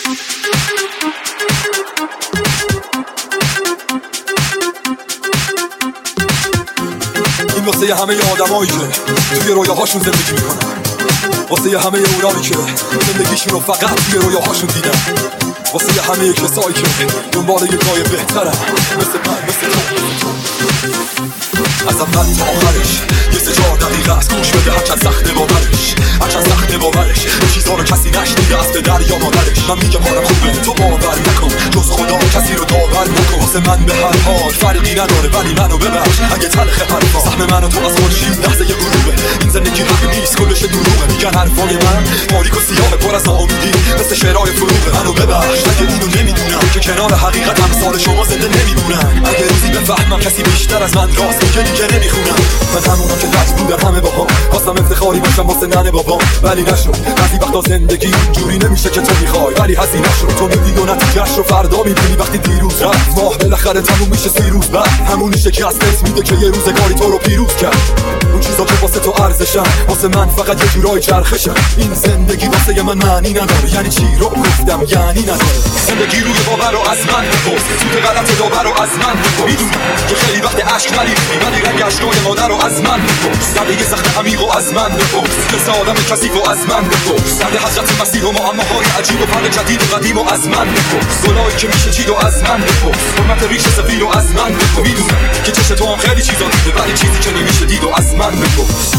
این واسه همه آدمایی که توی رویاهاشون زندگی میکنن، واسه همه اونایی که زندگیشون رو فقط توی رویاهاشون دیدن، واسه همه کسایی که دنبال یه جای بهترن مثل من، مثل تو. از اول تا آخرش یه 3-4 دقیقه از گوش بده، هرچند سخته باورش، هرچند سخته باورش یه چیزا رو کسی نشنیده از پدر یا مادرش. من میگم حالم خوبه تو باور نکن، جز خدا کسی رو داور نکن. واسه من به هر حال فرقی نداره ولی منو ببخش اگه تلخ حرفا سهم من و تو از خورشید لحظه یه غروبه. این زندگی حق نیست کلش دروغه، میگن حرفای من تاریک و سیاه پر از ناامیدی مثل شعرهای فروغه. منو ببخش اگه اینو نمیدونم که کنار حقیقت امثال شما زنده نمیمونن. اگه روزی بفهمم کسی بیشتر از من راست میگه دیگه نمیخونم. من همونم که دست بودم همه باهام، خواستم افتخاری باشم واسه ننه بابام ولی نشد. بعضی وقتا زندگی جوری نمیشه که تو میخوای ولی هزینه شد. تو میدی و نتیجه‌اش رو فردا میبینی وقتی دیروز رفت. ماه بالاخره تموم میشه 3 روز بعد، همونیشه که دست میده که یه روزگاری تو رو پیروز کرد. اون چیزا که واسه تو ارزشن واسه من فقط یه جورای چرخشن. این زندگی واسه من معنی نداره، یعنی چی رو گفتم یعنی نداره. زندگی روی باور رو از من بپرس، سود غلط داور رو از من بپرس. میدونی که خیلی وقت عشق نریختی ولی رنگ اشکای مادر رو از من بپرس. زده سخت عمیق رو از من بپرس، قصه آدم کثیف رو از من بپرس. زده حضرت مسیح و معماهای عجیب و فرق جدید و قدیم رو از من بپرس. گناهی که میشه چید و از من بپرس، حرمت ریش سفید رو از من بپرس. میدونی که چشم تو هم خیلی چیزا دیده ولی چیزی که نمیشه دید و از من بپرس.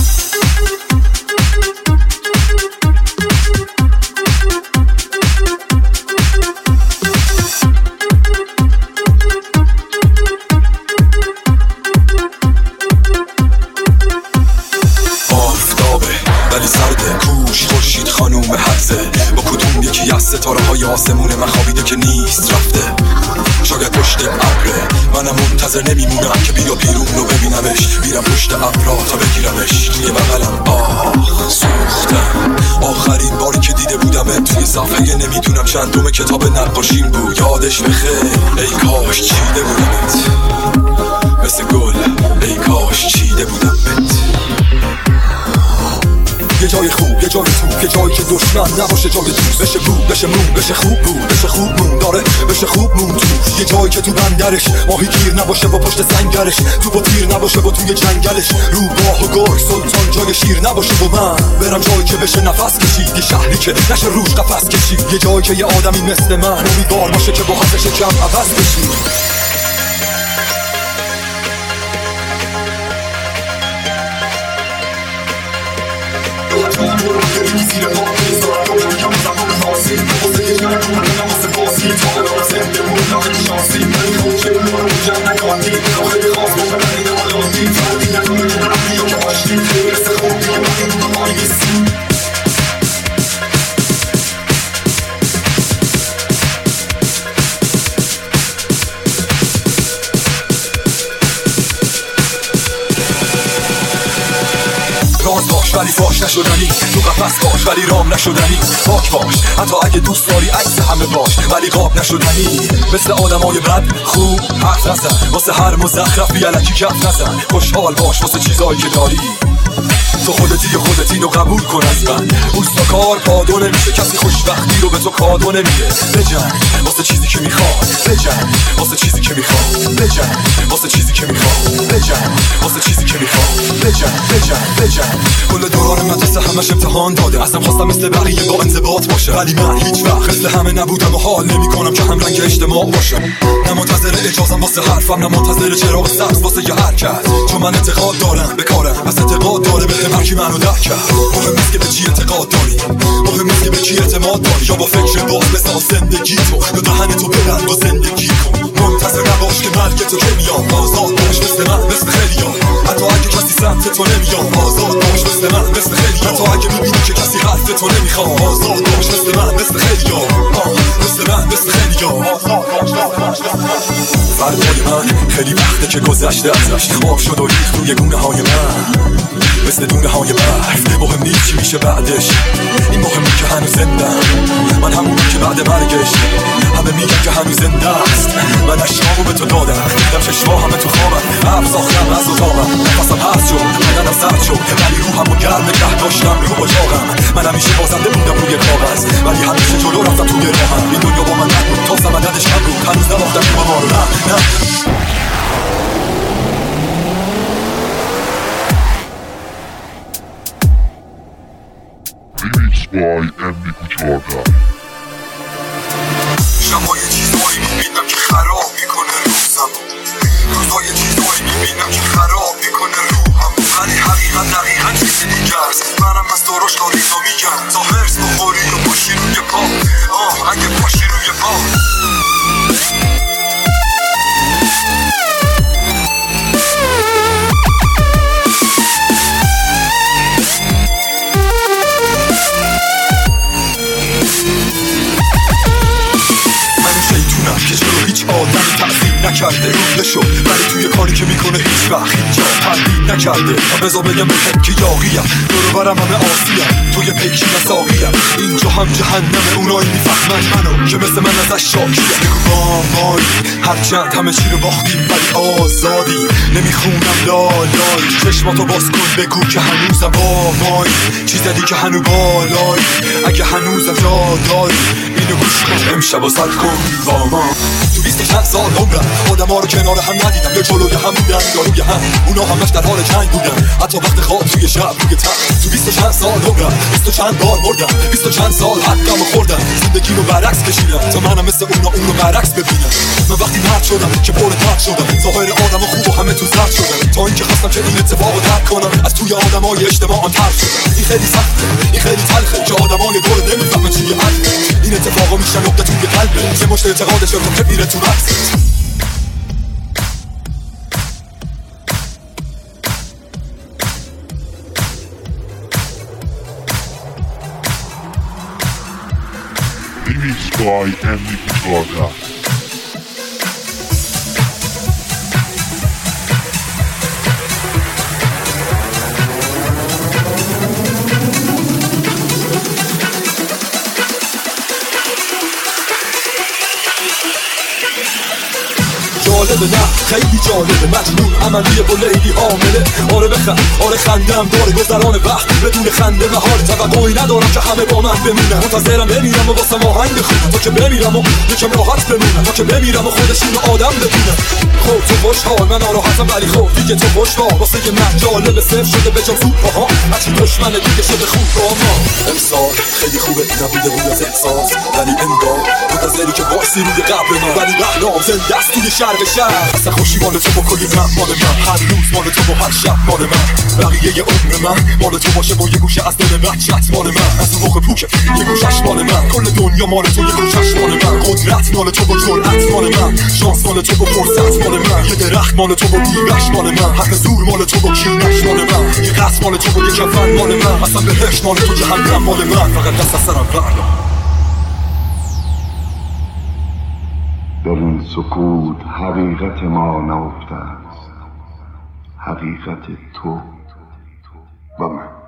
با کدوم یکی از ستاره های آسمون من خوابیده که نیست رفته، شاید پشت ابره. منم منتظر نمیمونم که بیا بیرون رو ببینمش، میرم پشت ابرا تا بگیرمش توی بغلم. سوختم آخرین باری که دیده بودم توی صفحه نمیدونم چندم کتاب نقاشیم بود. یادش بخیر ای کاش چیده بودمت مثل گل، ای کاش چیده بودمت. یه جای خوب، یه جای تو، یه جایی که دشمن نباشه جای دوست. بشه بود، بشه مون، بشه خوب بود، بشه خوب مون داره، بشه خوب مون تو. یه جایی که تو بندرش ماهی گیر نباشه و پشت سنگرش، تو با تیر نباشه و توی جنگلش، رو باه و گرگ سلطان جای شیر نباشه و من برم جایی که بشه نفس کشید. یه شهری که نشه روش قفس کشید، یه جایی که یه آدمی مثل من امیدوار باشه که با حسش کم عوض بشید. زیر پا میذارم رو کم زمان خاصی واسه که نکنم واسه باسی تا دارم زنده مون خیلی شانسی. من خوشه رو جمع نکاندی خیلی خواست باشم ولی نمالاندی فردی نکنه که نرمی یا که باشتی مثل خوبی که من رو مایی نیستی. راز باش ولی فاش نشدنی، تو قفس باش ولی رام نشدنی. پاک باش حتی اگه دوست داری عکس همه باش ولی قاب نشدنی. مثل آدمای بد خوب حرف نزن، واسه هر مزخرفی الکی کف نزن. خوشحال باش واسه چیزایی که داری، تو خودت اینو قبول کن از من. اوستا کار پادو نمیشه، کسی خوشبختی رو به تو کادو نمیده. بجنگ واسه چیزی که میخواد، بجنگ واسه چیزی که میخواد، بجنگ واسه چیزی که میخواد، بجنگ واسه چیزی که میخواد، بجنگ. کل دوران مدرسه همش امتحان داده، اصلا خواستم مثل بقیه با انضباط باشه ولی من هیچ وقت مثل همه نبودم و حال نمیکنم که هم رنگ اجتماع باشم. نه منتظر اجازم واسه حرفم، نه منتظر چراغ سبز واسه یه حرکت، چون من اعتقاد دارم به کارم، از اعتقاد داره به هر کی منو درک کرد. مهم نیست که به چی اعتقاد داری، مهم نیست که به کی اعتماد داری، یا با فکر باز بساز زندگی تو، یا دهن تو ببند و زندگی کن. منتظر نباش که مرگ تو که میام، آزاد باش مثل من مثل خیلیان. حتی اگه کسی سمت تو نمیام، آزاد باش مثل من مثل خیلیان. حتی اگه میبینی که کسی حرف تو نمیخوام، آزاد باش مثل من مثل خیلیان. مثل من مثل خیلیان. فردای من خیلی وقته که گذشته ازش، آب شد و ریخت توی گونه های من مثل دونه های برف. مهم نیست چی میشه بعدش، این مهمه که هنوز زندم. من همونی که بعد مرگش همه میگن که هنوز زنده است. من اشکامو به تو دادم، دیدم چشما همه تو خوابم، حرف ساختم از اتاقم، نفسم هست شد، بدنم سرد شد ولی روحمو گرم نگه داشتم رو اجاقم. من همیشه بازنده بودم روی کاغذ ولی همیشه جلو تو رفتم توی راهم این دنیا با من نبود تا زمندش کم بود هنوز نباختم تو ما رو نه شبای چیزایی میبینم که خراب میکنه روزم روزای چیزایی میبینم که خراب میکنه روحم ولی حقیقت دقیقا چیزی دیگه است منم از داراش کاریزا میگم تا هرس بخوری و پاشی روی پا اگه پاشی روی پا که چرا هیچ آدمی تأثیر نکرده روزه شد ولی توی کاری که میکنه هیچ وقت هیچ جا تردید نکرده بذار بگم بهم که یاقیم دور برم همه آسیم توی پیکی و ساقیم اینجا هم جهنمه اونایی میفهمن منو که مثل من ازش شاکیه بگو وای هرچند همه چی رو باختیم ولی آزادی نمیخونم لالای چشماتو باز کن بگو که هنوزم وای چیز دیگه که هنو بالای اگه هنوزم جا داری اینو گوش کن امشب و سر کن با ما تو 20 چند سال عمرم آدم ها رو کنار هم ندیدم یا جلوی هم بودن یا روی هم اونا همش در حال جنگ بودن حتی وقت خواب توی شب روی تن تو 20 چند سال عمرم 20 چند بار مردم 20 چند سال حقم خوردم زندگی رو برعکس کشیدم تا منم مثل اونا اون رو برعکس ببینم من وقتی مرد شدم که پر درد شدم ظاهر آدم خوب و همه تو زرد شدم تا اینکه خواستم که این اتفاق رو درک کنم از توی آدمای اجتماع تر شدم این خیلی سخته این خیلی تلخه که آدمای دور نمیفهمن چیه این اتفاقا میشه نقطه توی قلبه یه مشت اعتقادش رو که میره تو رقص Remix by Andy Kuchorka. جالبه نه خیلی جالبه مجنون عملیه با لیلی حامله آره بخند آره خندم داره گذران وقت بدون خنده و حال توقعی ندارم که همه با من بمونن منتظرم بمیرم و واسه آهنگ بخونم تا که بمیرم و یکم راحت بمونم تا که بمیرم و خودشون آدم ببینم خب تو خوشحال من ناراحتم ولی خب دیگه تو خوشحال واسه من جالبه صفر شده به جام سوپاها هرچی دشمنه دیگه شده خوب با ما امسال خیلی خوبه نبوده بود از احساس ولی انگار منتظری که باسی روی قبر من ولی رهنام زنده است توی شرق شهر اصلا خوشی مال تو با کلی من مال من هر روز مال تو با هر شب مال من بقیه عمر من مال تو باشه با یه گوشه از دل من چت مال من از اون موقع پوکه یه گوشش مال من کل دنیا مال تو یه گوشش مال من قدرت مال تو با جرأت مال من شانس مال تو با فرصت مال من یه درخت مال تو با بیرش مال من حق زور مال تو با کینش مال من یه قصد مال تو با یه کفن مال من اصلا بهش مال تو جهنم مال من فقط دست از سرم بردار در این سکوت حقیقت ما نهفته است حقیقت تو و من